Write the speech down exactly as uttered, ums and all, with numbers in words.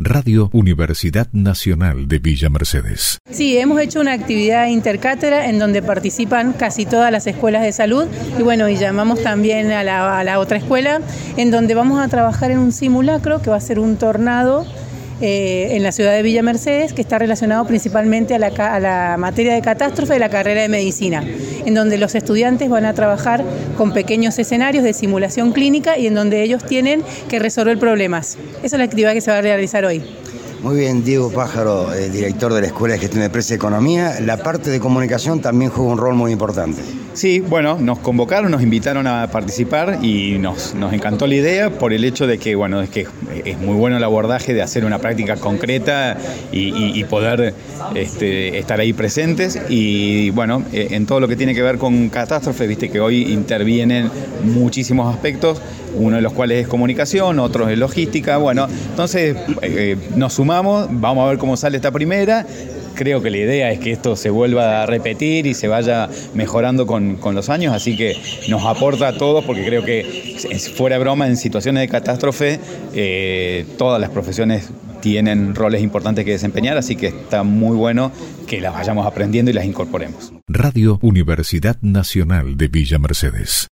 Radio Universidad Nacional de Villa Mercedes. Sí, hemos hecho una actividad intercátedra en donde participan casi todas las escuelas de salud y bueno, y llamamos también a la, a la otra escuela en donde vamos a trabajar en un simulacro que va a ser un tornado eh, en la ciudad de Villa Mercedes, que está relacionado principalmente a la, a la materia de catástrofe de la carrera de medicina, en donde los estudiantes van a trabajar con pequeños escenarios de simulación clínica y en donde ellos tienen que resolver problemas. Esa es la actividad que se va a realizar hoy. Muy bien, Diego Pájaro, eh, director de la Escuela de Gestión de Empresas y Economía. La parte de comunicación también juega un rol muy importante. Sí, bueno, nos convocaron, nos invitaron a participar y nos, nos encantó la idea por el hecho de que, bueno, es que es muy bueno el abordaje de hacer una práctica concreta y, y, y poder este, estar ahí presentes. Y bueno, en todo lo que tiene que ver con catástrofes, viste que hoy intervienen muchísimos aspectos, uno de los cuales es comunicación, otros es logística. Bueno, entonces eh, nos sumamos, vamos a ver cómo sale esta primera. Creo que la idea es que esto se vuelva a repetir y se vaya mejorando con, con los años, así que nos aporta a todos, porque creo que, fuera broma, en situaciones de catástrofe, eh, todas las profesiones tienen roles importantes que desempeñar, así que está muy bueno que las vayamos aprendiendo y las incorporemos. Radio Universidad Nacional de Villa Mercedes.